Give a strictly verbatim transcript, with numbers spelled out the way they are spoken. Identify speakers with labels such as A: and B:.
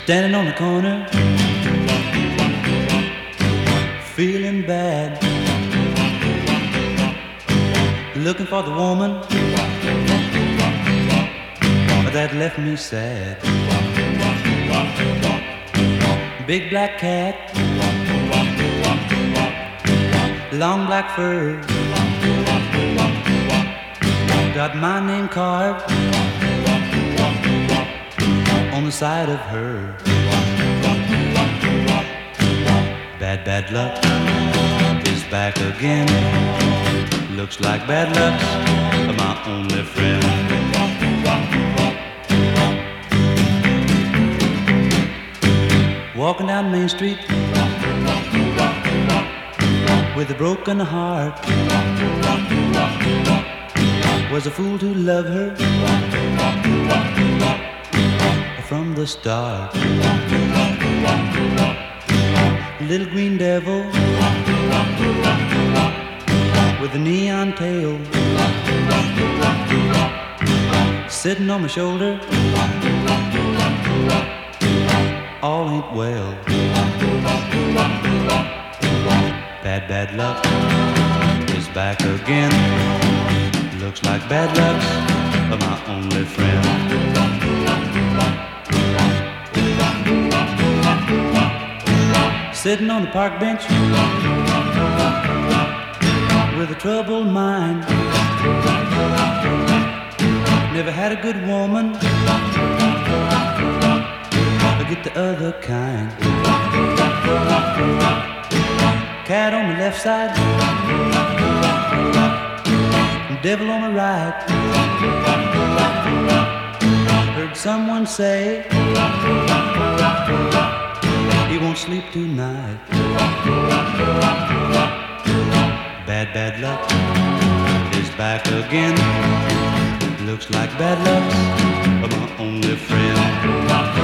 A: Standing on the corner, feeling bad, looking for the woman that left me sad. Big black cat, long black fur, got my name carved on the side of her. Bad, bad luck is back again. Looks like bad luck's my only friend. Walking down Main Street with a broken heart, was a fool to love her from the start. Little green devil with a neon tail, sitting on my shoulder, all ain't well. Bad, bad luck is back again. Looks like bad luck's my only friend. Sitting on the park bench with a troubled mind, never had a good woman, I get the other kind. Cat on the left side, devil on the right. Heard someone say he won't sleep tonight. Bad, bad luck is back again. Looks like bad luck's my only friend.